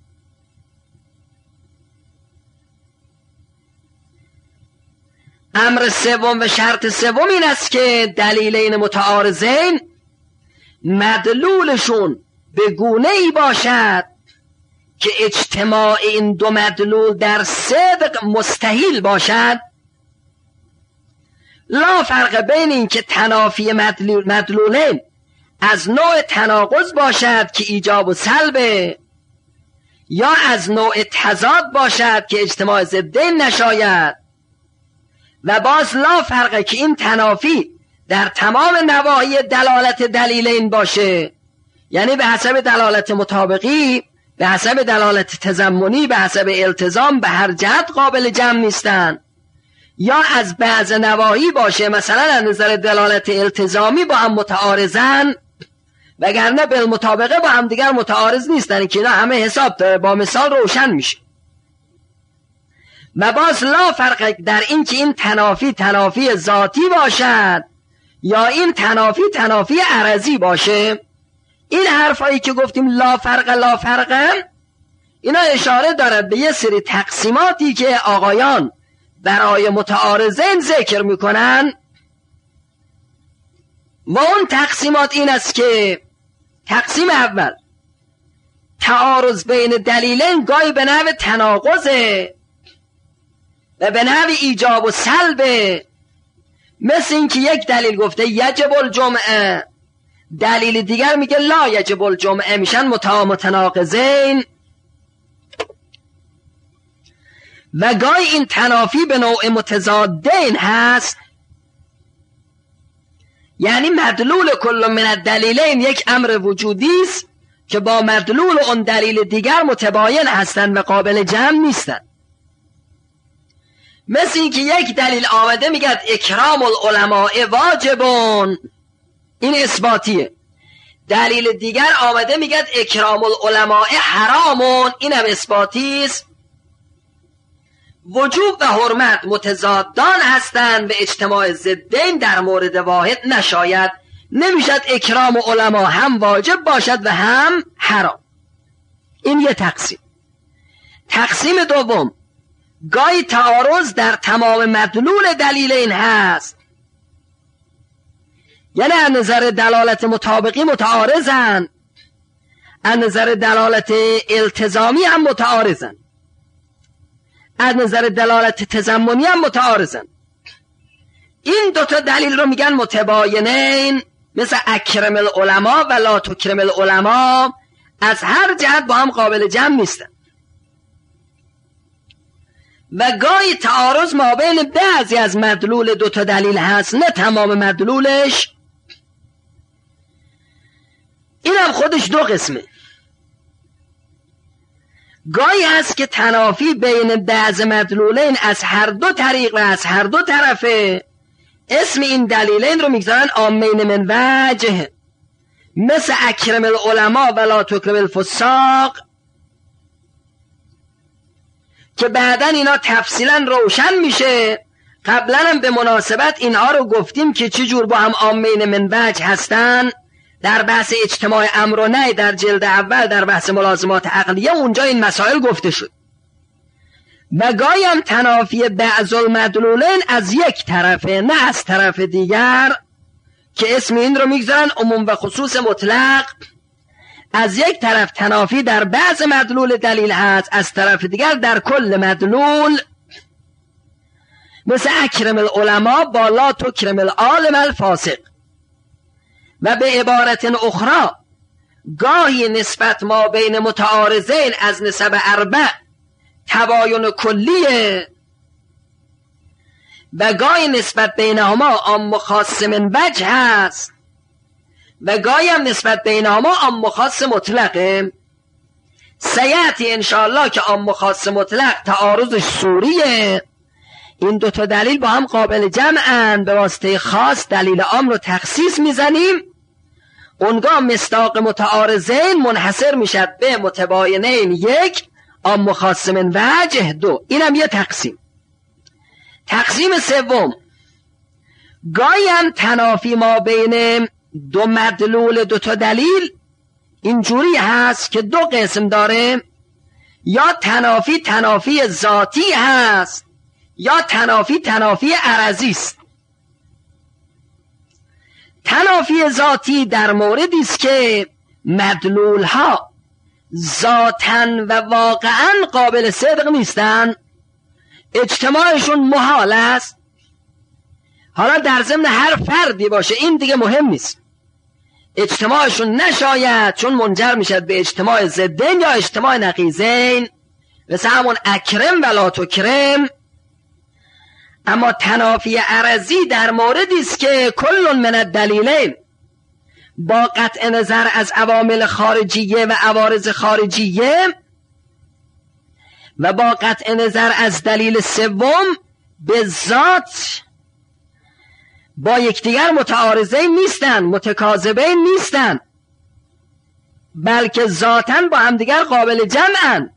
امر سوم و شرط سوم این است که دلیلین متعارضین مدلولشون به گونه ای باشد که اجتماع این دو مدلول در صدق مستحیل باشد، لا فرق بین این که تنافی مدلول مدلولین از نوع تناقض باشد که ایجاب و سلبه، یا از نوع تضاد باشد که اجتماع ضدین نشاید. و باز لا فرقه که این تنافی در تمام نواحی دلالت دلیلین باشه، یعنی به حسب دلالت مطابقی، به حسب دلالت تضمنی، به حسب التزام، به هر جهت قابل جمع نیستن، یا از بعض نواحی باشه مثلا از نظر دلالت التزامی با هم متعارضن، وگرنه بالمطابقه با هم دیگر متعارض نیستن که اینا همه حساب داره، با مثال روشن میشه. و باز لا فرق در این که این تنافی تنافی ذاتی باشد یا این تنافی تنافی عرضی باشه. این حرفایی که گفتیم لا فرق لا فرق اینا اشاره داره به یه سری تقسیماتی که آقایان برای متعارضین ذکر میکنن و اون تقسیمات این است که تقسیم اول، تعارض بین دلیلین گاهی به نحو تناقضه و به نحو ایجاب و سلبه. مثل این که یک دلیل گفته یجب الجمعه، دلیل دیگر میگه لا یجب الجمعه، میشن متناقضین. و گاهی این تنافی به نوع متضادین هست، یعنی مدلول کل من الدلیلین یک امر وجودی است که با مدلول اون دلیل دیگر متباین هستند و قابل جمع نیستند. مثل این که یک دلیل آمده میگه اکرام العلماء واجبون، این اثباتیه. دلیل دیگر آمده میگه اکرام العلماء حرامون، این هم اثباتی است. وجوب و حرمت متضادان هستند، به اجتماع ضدین در مورد واحد نشاید، نمیشد اکرام علما هم واجب باشد و هم حرام. این یه تقسیم. تقسیم دوم، گاهی تعارض در تمام مدلول دلیلین هست، یعنی از نظر دلالت مطابقی متعارضن، از نظر دلالت التزامی هم متعارضن، از نظر دلالت تضمنی هم متعارضن. این دوتا دلیل رو میگن متباینین، مثل اکرم العلماء و لا تکرم العلماء، از هر جهت با هم قابل جمع نیستن. و گاهی تعارض ما بین بعضی از مدلول دوتا دلیل هست، نه تمام مدلولش. این هم خودش دو قسمه. گاهی هست که تنافی بین بعض مدلولین از هر دو طریق و از هر دو طرفه، اسم این دلیلین رو میگذارن عامین من وجه، مثل اکرم العلماء و لا تکرم الفساق، که بعدن اینا تفصیلا روشن میشه. قبلا هم به مناسبت اینها رو گفتیم که چی جور با هم عامین من وجه هستن در بحث اجتماع امر و نهی در جلد اول، در بحث ملازمات عقلیه، اونجا این مسائل گفته شد. و گاهی هم تنافی بعض المدلولین از یک طرفه، نه از طرف دیگر، که اسم این رو میگذارن عموم و خصوص مطلق. از یک طرف تنافی در بعض مدلول دلیل هست، از طرف دیگر در کل مدلول، مثل اکرم العلماء با لا تکرم العالم الفاسق. و به عبارت اخرى، گاهی نسبت ما بین متعارضین از نسب اربع تباین کلیه، و گاهی نسبت بینهما عام خاص من وجه هست، و گاهی هم نسبت بینهما عام خاص مطلقه. سیأتی انشاءالله که عام خاص مطلق تعارضش صوریه. این دوتا دلیل با هم قابل جمعن، به واسطه خاص دلیل عام رو تخصیص میزنیم، اونگاه مصداق متعارضین منحصر میشد به متباینین یک، عام خاص من وجه دو. اینم یه تقسیم. تقسیم سوم، گاهی هم تنافی ما بین دو مدلول دو تا دلیل اینجوری هست که دو قسم داره، یا تنافی تنافی ذاتی هست، یا تنافی تنافی عرضی است. تنافی ذاتی در موردی است که مدلول ها ذاتاً و واقعاً قابل صدق نیستن، اجتماعشون محال است. حالا در ضمن هر فردی باشه این دیگه مهم نیست، اجتماعشون نشاید، چون منجر میشد به اجتماع ضدین یا اجتماع نقیضین، مثل همون اکرم و لا تکرم. اما تنافی عرضی در موردی است که کل من الدلیلین با قطع نظر از عوامل خارجیه و عوارض خارجیه و با قطع نظر از دلیل سوم به ذات با یکدیگر متعارضین نیستن، متکاذبین نیستن، بلکه ذاتاً با همدیگر قابل جمعن.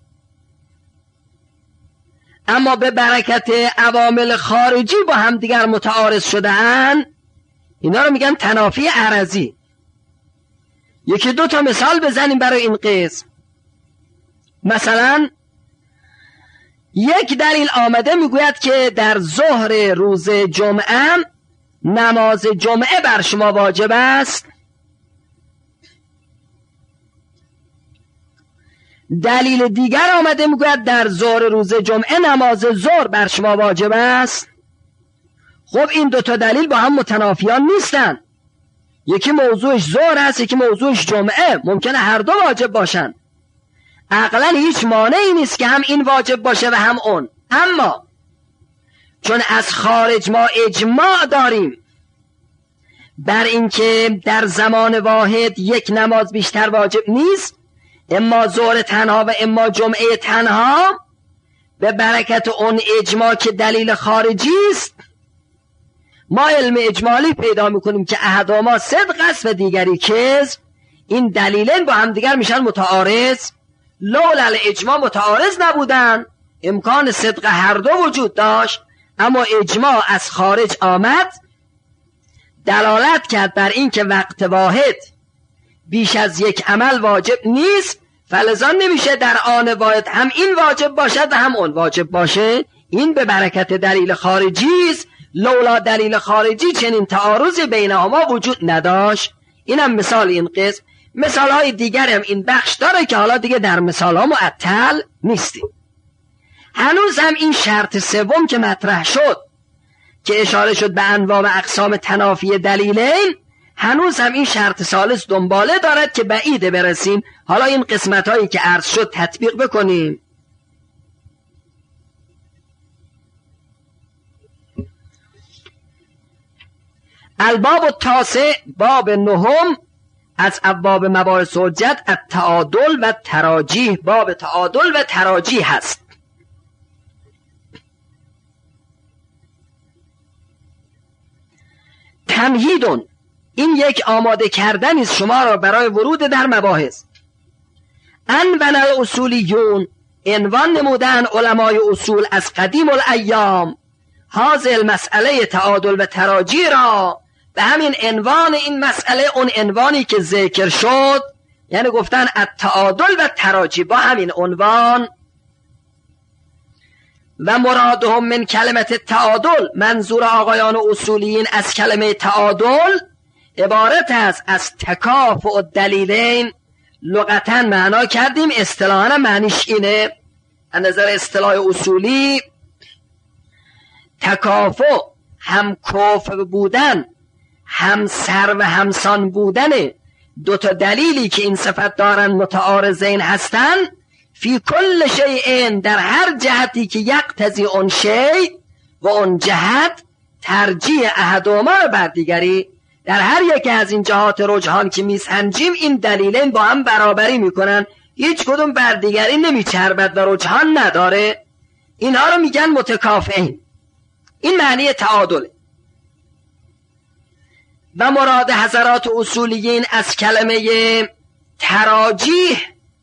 اما به برکت عوامل خارجی با همدیگر متعارض شده‌اند، اینا رو میگن تنافی عرضی. یکی دو تا مثال بزنیم برای این قسم. مثلا یک دلیل آمده میگوید که در ظهر روز جمعه نماز جمعه بر شما واجب است. دلیل دیگر آمده میگوید در ظهر روز جمعه نماز ظهر بر شما واجب است. خب این دوتا دلیل با هم متنافیان نیستن. یکی موضوعش ظهر است، یکی موضوعش جمعه. ممکنه هر دو واجب باشن. عقلا هیچ مانعی نیست که هم این واجب باشه و هم اون. اما چون از خارج ما اجماع داریم بر اینکه در زمان واحد یک نماز بیشتر واجب نیست، اما ظهر تنها و اما جمعه تنها، به برکت اون اجماع که دلیل خارجی است ما علم اجمالی پیدا میکنیم که احدهما صدق است و دیگری کذب. این دلیلین با هم دیگر میشن متعارض. لولا الاجماع متعارض نبودن، امکان صدق هر دو وجود داشت، اما اجماع از خارج آمد دلالت کرد بر این که وقت واحد بیش از یک عمل واجب نیست، فلذا نمیشه در آن واحد هم این واجب باشد و هم اون واجب باشه. این به برکت دلیل خارجی است. لولا دلیل خارجی چنین تعارض بینهما وجود نداشت. اینم مثال این قسم. مثال های دیگر هم این بخش داره که حالا دیگه در مثال ها معطل نیستیم. هنوز هم این شرط سوم که مطرح شد که اشاره شد به انواع و اقسام تنافی دلیلین، هنوز هم این شرط ثالث دنباله دارد که بعیده برسیم. حالا این قسمت هایی که عرض شد تطبیق بکنیم. الباب التاسع، باب نهم از ابواب مباحث حجت، التعادل و تراجیح. باب تعادل و تراجیح هست. تمهیدون، این یک آماده کردن است شما را برای ورود در مباحث. انون الاصولیون، عنوان نمودن علمای اصول از قدیم الایام هذه المسئله تعادل و تراجیح را به همین عنوان این مسئله، اون عنوانی که ذکر شد، یعنی گفتن التعادل و تراجیح با همین عنوان. و مرادهم من کلمت تعادل، منظور آقایان اصولیین از کلمه تعادل عبارت است از تکافؤ الدلیلین. لغتا معنا کردیم، اصطلاحاً معنیش اینه. از نظر اصطلاح اصولی تکافؤ هم کفو بودن، هم سر و همسان بودن دو تا دلیلی که این صفت دارن متعارضین هستن، فی کل شیء، در هر جهتی که یقتضی اون شیء و اون جهت ترجیح احدهما رو بر دیگری، در هر یک از این جهات رجحان که میسنجیم این دلیلین با هم برابری میکنن، هیچ کدوم بر دیگری نمیچربد و رجحان نداره. اینها رو میگن متکافئین. این معنی تعادله. و مراد حضرات اصولیین از کلمه تراجیح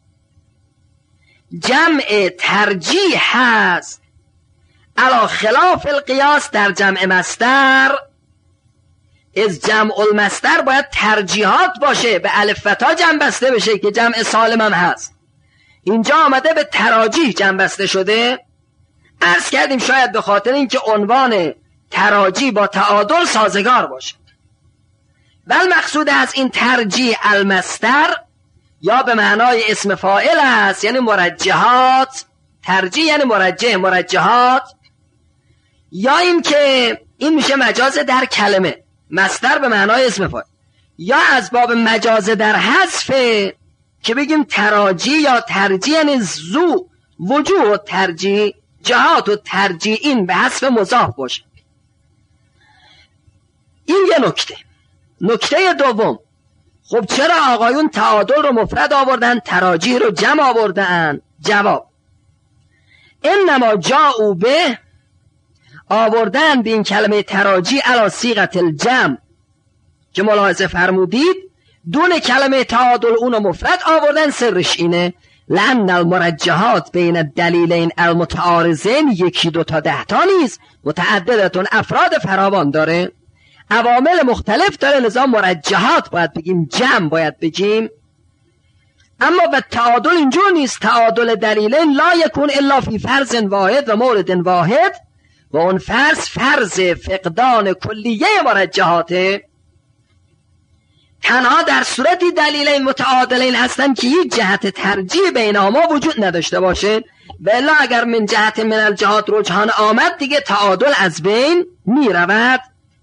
جمع ترجیح هست، علی خلاف القیاس در جمع مصدر. از جمع المصدر باید ترجیحات باشه، به الف و تا جمع بسته بشه که جمع سالم هم هست. اینجا آمده به تراجیح جمع بسته شده. عرض کردیم شاید به خاطر اینکه عنوان تراجیح با تعادل سازگار باشه. بل مقصود از این ترجیح المصدر یا به معنای اسم فاعل است، یعنی مرجحات. ترجیح یعنی مرجح، مرجحات. یا این که این میشه مجاز در کلمه، مصدر به معنای اسم فاعل. یا از باب مجاز در حذف که بگیم تراجیح یا ترجیح، یعنی زو وجوه و ترجیح، جهات و ترجیح، این به حذف مضاف باشه. این یه نکته. نکته دوم، خب چرا آقایون تعادل رو مفرد آوردن، تراجیح رو جمع آوردن؟ جواب، انما جاءوا به، آوردن به این کلمه تراجیح علی صیغه الجمع که ملاحظه فرمودید، دون کلمه تعادل اونو مفرد آوردن. سرش اینه لأن المرجحات بین الدلیلین المتعارضین یکی دو تا ده تا نیست، متعددتون، افراد فراوان داره، عوامل مختلف داره، لذا مرجحات باید بگیم، جمع باید بگیم. اما و تعادل اینجور نیست. تعادل دلیلین لا یکون الا فی فرض واحد و مورد واحد و اون فرض فرض فقدان کلیه مرجحاته. تنها در صورتی دلیلین متعادلین هستن که یک جهت ترجیح بینهما وجود نداشته باشه، و الا اگر من جهت من الجهات رجحان آمد دیگه تعادل از بین می رود.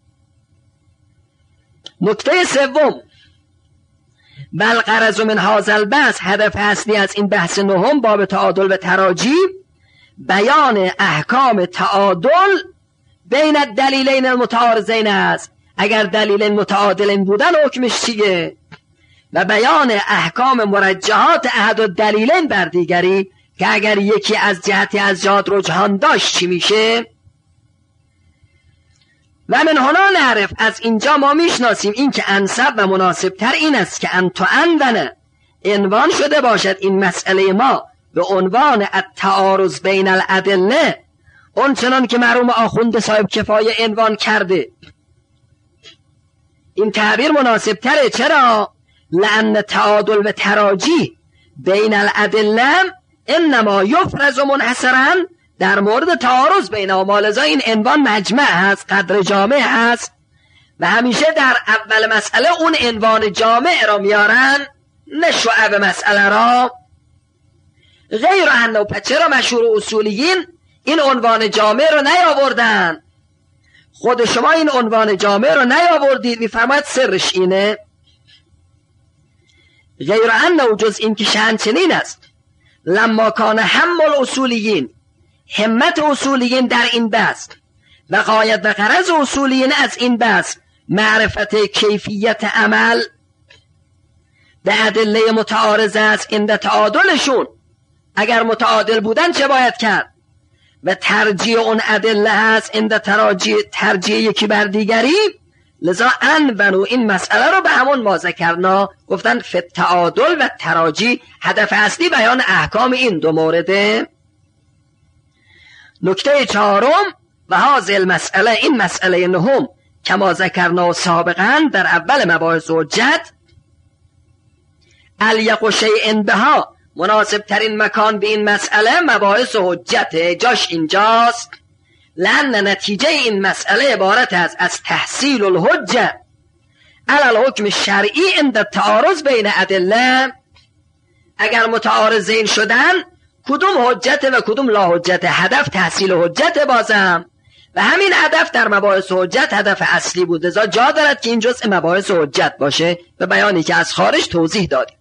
نکته سوم، بل غرض من هذا البحث، هدف اصلی از این بحث نهم باب تعادل و تراجی، بیان احکام تعادل بین الدلیلین المتعارضین است. اگر دلیلین متعادلین بودن حکمش چیه؟ و بیان احکام مرجحات احد الدلیلین بر دیگری که اگر یکی از جهتی از جهات رجحان داشت چی میشه؟ و من هنا نعرف، از اینجا ما میشناسیم این که انسب و مناسب تر این است که ان تو اندنه عنوان شده باشد این مسئله ما به عنوان التعارض بین الادله، اون چنان که مرحوم آخوند صاحب کفایه عنوان کرده. این تعبیر مناسب تره. چرا؟ لأن تعادل و تراجی بین الادله انما یفرض منحصرا در مورد تعارض بین آمالزا. این عنوان مجمع هست، قدر جامع هست، و همیشه در اول مسئله اون عنوان جامع را میارن، نه شعب مسئله را. غیر انه، پس چرا مشهور اصولیین این عنوان جامع رو نیاوردن؟ خود شما این عنوان جامع رو نیاوردید. میفرماید سرش اینه، غیر انه، جز این که شأن چنین است، لما کان هم الاصولیین، همت اصولیین در این بحث و غایت و غرض اصولیین از این بحث معرفت کیفیت عمل به ادله متعارضه است عند تعادلشون. اگر متعادل بودن چه باید کرد؟ و ترجیح اون ادله هست عند تراجیح، ترجیح یکی بر دیگری. لذا ان بنو این مسئله رو به همون ما ذکرنا گفتن فی تعادل و تراجیح، هدف اصلی بیان احکام این دو مورده. نکته چهارم، و هذه المسئله، این مسئله نهم کما ذکرنا سابقا در اول مباحث حجت، الیق شیء بها، مناسب ترین مکان به این مسئله مباحث حجت، جاش اینجاست. لأن نتیجه این مسئله عبارت است از تحصیل الحجه علی الحکم شرعی عند التعارض بین ادله. اگر متعارضین شدن کدوم حجت و کدوم لا حجت؟ هدف تحصیل حجت بازم، و همین هدف در مباحث حجت هدف اصلی بود. لذا جا دارد که این جزء مباحث حجت باشه به بیانی که از خارج توضیح دادیم.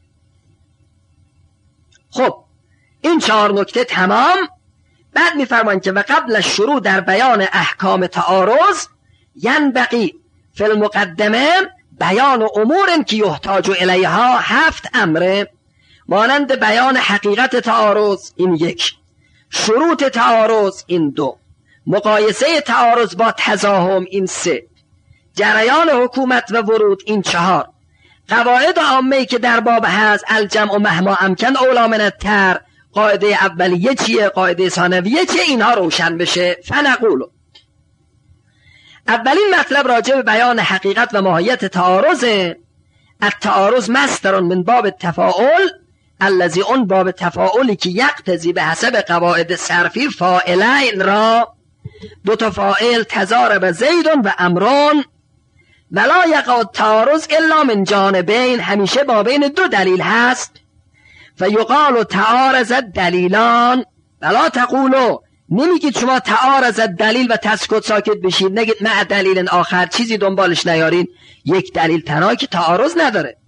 خب این چهار نکته تمام. بعد میفرمایند که و قبل شروع در بیان احکام تعارض ینبغی فی المقدمه بیان امور که یحتاج الیها، هفت امره، مانند بیان حقیقت تعارض این یک، شروط تعارض این دو، مقایسه تعارض با تزاحم این سه، جریان حکومت و ورود این چهار، قواعد عامه‌ای که در باب هست الجمع مهما امکن اولی من التر، قاعده اولیه چیه، قاعده ثانویه چیه، اینها روشن بشه. فنقولو، اولین مطلب راجع به بیان حقیقت و ماهیت تعارضه. التعارض مصدر من باب تفاعل الذی، اون باب تفاعلی که یقتضی به حسب قواعد صرفی فاعلین را، دو تا فاعل تضارب زید و امران، ولا یقع تعارض الا من جانبین، همیشه با بین دو دلیل هست. فیقال تعارض دلیلان، ولا تقولو، نمیگید شما تعارض دلیل و تسکت ساکت بشید، نگید مع دلیل آخر، چیزی دنبالش نیارین، یک دلیل تنها که تعارض نداره.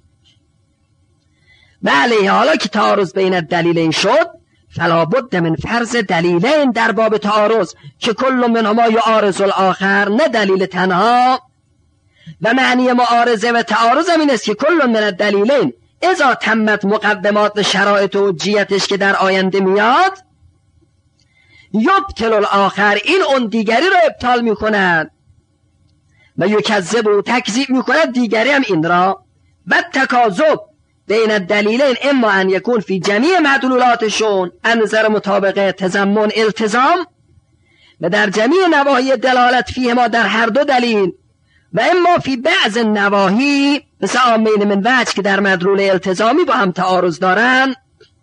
بله، حالا که تعارض بین دلیلین شد، فلا بد من فرض دلیلین در باب تعارض که کل منهما یعارض الاخر، نه دلیل تنها. و معنی معارضه و تعارض این است که کل من الدلیلین اذا تمت مقدمات و شرایط و حجیتش که در آینده میاد، یبطل الاخر، این اون دیگری رو ابطال میکنند، و یکذب و تکذیب میکند دیگری هم این را. و تکاذب بین الدلیلین اما ان یکون فی جمیع مدلولاتشون انظر مطابقه تضمن التزام، و در جمیع نواحی دلالت فیه ما در هر دو دلیل، و اما فی بعض نواحی مثل عامین من وجه که در مدلول التزامی با هم تعارض دارن،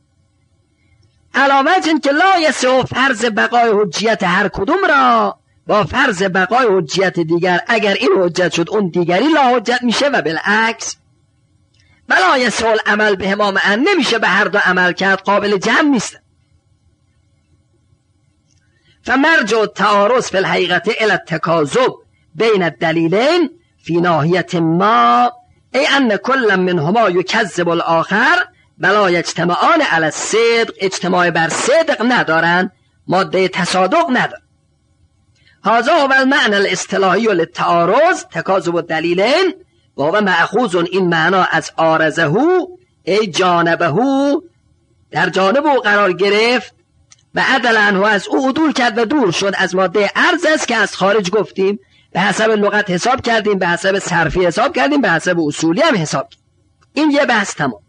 علاوه این که لا یصح فرض بقای حجیت هر کدوم را با فرض بقای حجیت دیگر، اگر این حجت شد اون دیگری لا حجت میشه و بالعکس. ولا یصح العمل بهما معا، نمیشه به هر دو عمل کرد، قابل جمع نیست. فمرجع التعارض فی الحقیقت الی التکاذب بین الدلیلین فی ناحیت ما، ای ان کل منهما یکذب الاخر ولا یجتمعان علی الصدق، اجتماع بر صدق ندارن، ماده تصادق ندارن. هذا هو المعنى الاصطلاحی للتعارض تکاذب الدلیلین و هو مأخوذ، این معنا از عارضه ای جانبه، در جانب او قرار گرفت و عدل عنه، از او عدول کرد و دور شد از ماده عرض است که از خارج گفتیم، به حسب لغت حساب کردیم، به حسب صرفی حساب کردیم، به حسب اصولی هم حساب کردیم. این یه بحث تمام.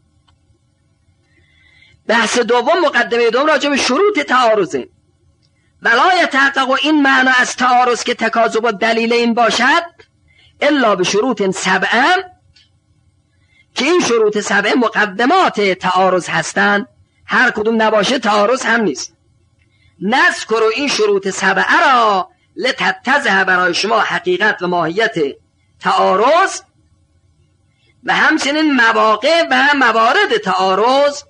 بحث دوم، مقدمه دوم، راجع به شروط تعارضه. ولا یتحقق این معنا از تعارض که تکاذب الدلیلین باشد الا به شروط سبعه، که این شروط سبعه مقدمات تعارض هستند، هر کدوم نباشه تعارض هم نیست. نذکر این شروط سبعه را لتتضح برای شما حقیقت و ماهیت تعارض و همچنین مواقع و موارد تعارض.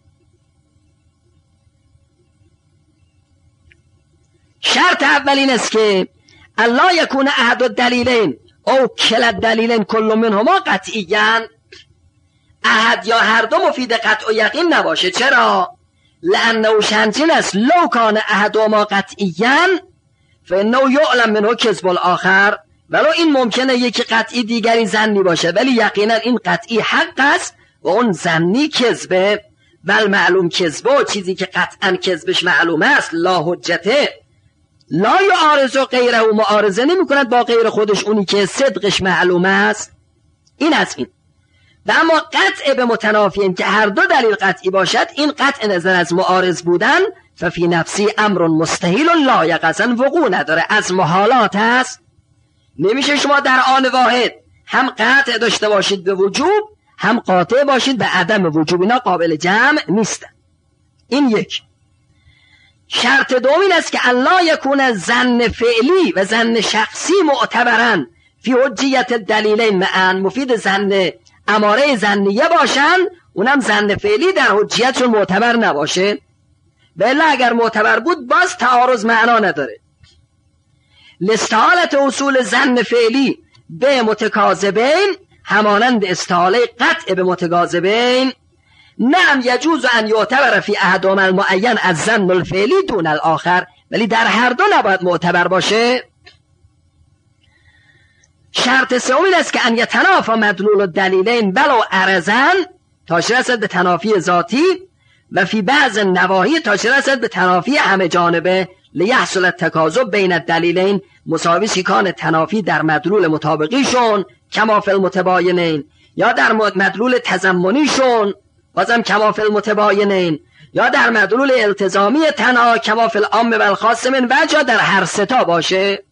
شرط اولین است که الله یکون احد الدلیلین او کل الدلیلین کل منهما قطعیاً، احد یا هر دو مفید قطع و یقین نباشه. چرا؟ لانه شنجین است لو کان احدهما قطعیاً فانه یعلم منه کذب الاخر، ولو این ممکنه یکی قطعی دیگری ظنی باشه، ولی یقینا این قطعی حق است و اون ظنی کذبه. بل معلوم کذبه، چیزی که قطعا کذبش معلوم است، لا حجته لا یعارض غیره، و معارضه نمی کند با غیر خودش اونی که صدقش معلوم است. این از این. و اما قطع به متنافیین که هر دو دلیل قطعی باشد، این قطع نظر از معارض بودن ففی نفسی امر مستحیل لا یقظن، وقوع نداره، از محالات است. نمیشه شما در آن واحد هم قطع داشته باشید به وجوب، هم قاطع باشید به عدم وجوب، اینا قابل جمع نیستن. این یک. شرط دوم این است که الله یکون ظن فعلی و ظن شخصی معتبرن فی حجیت دلیلین معا، مفید ظن اماره ظنیه باشن، اونم ظن فعلی در حجیتشون معتبر نباشه. بله اگر معتبر بود باز تعارض معنا نداره. لاستحالت اصول ظن فعلی به متکاذبین همانند استحاله قطع به متکاذبین. نعم یجوز ان یعتبر فی احدهما المعین از ظن الفعلی دون الاخر، ولی در هر دو نباید معتبر باشه. شرط سوم این است که ان یتنافی مدلول الدلیلین ولو عرضن، تا رسد به تنافی ذاتی، و فی بعض نواحی تا رسد به تنافی همه جانبه، لیحصل التکاذب بین الدلیلین مساوی کان تنافی در مدلول مطابقیشون کما فی المتباینین، یا در مدلول تضمنیشون بازم کما فی المتباینین، یا در مدلول التزامی تنها کما فی العام و الخاص من وجه، در هر ستا باشه.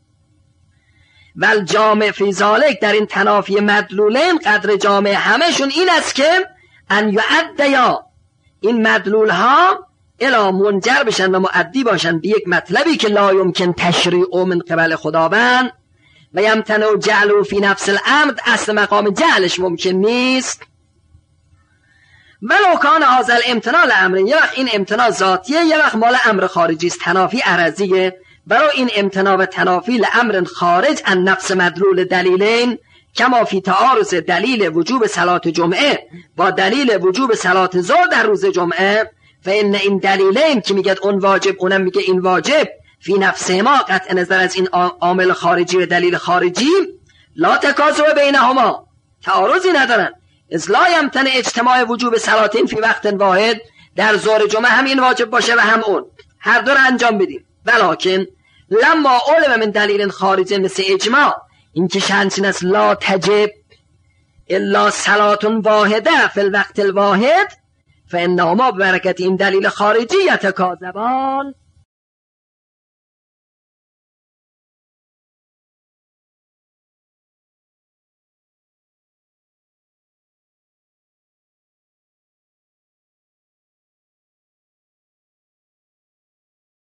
ول جامع فی ذالک، در این تنافی مدلولین قدر جامع همشون این است که ان یعدیا، این مدلول ها الا منجر بشن و مؤدی باشن به یک مطلبی که لا یمکن تشریع من قبل خداوند و یمتنع جعل فی نفس الامر، اصل مقام جعلش ممکن نیست. ولو کان هذا الامتناع لامر، یه وقت این امتناع ذاتیه، یه وقت مال امر خارجی است، تنافی عرضیه. برای این امتناع و تنافی لامر خارج عن نفس مدلول دلیلین کما فی تعارض دلیل وجوب صلات جمعه با دلیل وجوب صلات ظهر در روز جمعه، فإن این دلیلین که میگه اون واجب اونم میگه این واجب، فی نفسه ما قطع نظر از این عامل خارجی و دلیل خارجی، لا تکاذب بینهما، تعارضی ندارن. از لا یمتنع اجتماع وجوب صلاتین فی وقت واحد، در ظهر جمعه هم این واجب باشه و هم اون، هر دو رو انجام بدیم. ولکن لما علم من دلیل خارجی مثل اجماع، این که شنچین است لا تجب الا صلات واحده فی الوقت الواحد، فانهما ببرکت این دلیل خارجی یتکاذبان،